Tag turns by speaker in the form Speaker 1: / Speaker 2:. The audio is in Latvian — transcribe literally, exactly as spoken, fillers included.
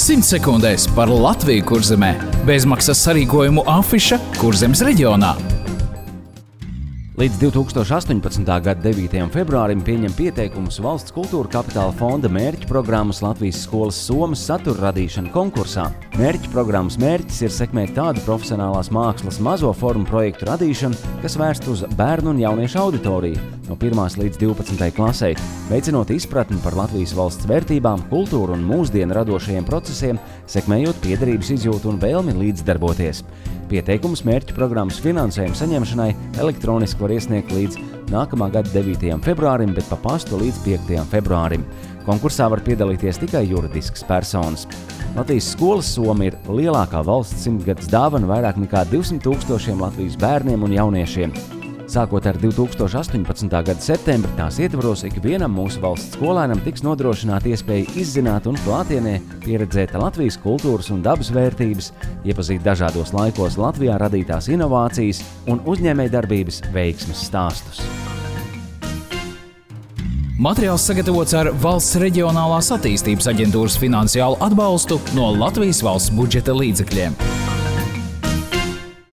Speaker 1: simt sekundēs par Latviju Kurzemē. Bezmaksas sarīkojumu afiša Kurzemes reģionā.
Speaker 2: Līdz divi tūkstoši astoņpadsmitā gada devītajam februārim pieņem pieteikumus Valsts kultūra kapitāla fonda mērķu programmas Latvijas skolas somas satura radīšana konkursā. Mērķu programmas mērķis ir sekmēt tādu profesionālās mākslas mazo formu projektu radīšanu, kas vērst uz bērnu un jauniešu auditoriju no pirmās līdz divpadsmitajai klasei, veicinot izpratni par Latvijas valsts vērtībām, kultūru un mūsdienu radošajiem procesiem, sekmējot piederības izjūtu un vēlmi līdzdarboties. Pieteikumus mērķu programmas finansējuma saņemšanai elektroniski var iesniegt līdz nākamā gada devītajam februārim, bet pa pastu līdz piektajam februārim. Konkursā var piedalīties tikai juridiskas personas. Latvijas skolas soma ir lielākā valsts simtgades dāvana vairāk nekā divsimt tūkstošiem Latvijas bērniem un jauniešiem. Sākot ar divi tūkstoši astoņpadsmitā gada septembri, tās ietvaros ikvienam mūsu valsts skolēnam tiks nodrošināta iespēja izzināt un klātienē pieredzēt Latvijas kultūras un dabas vērtības, iepazīt dažādos laikos Latvijā radītās inovācijas un uzņēmējdarbības veiksmes stāstus.
Speaker 1: Materiāls sagatavots ar Valsts reģionālās attīstības aģentūras finansiālu atbalstu no Latvijas valsts budžeta līdzekļiem.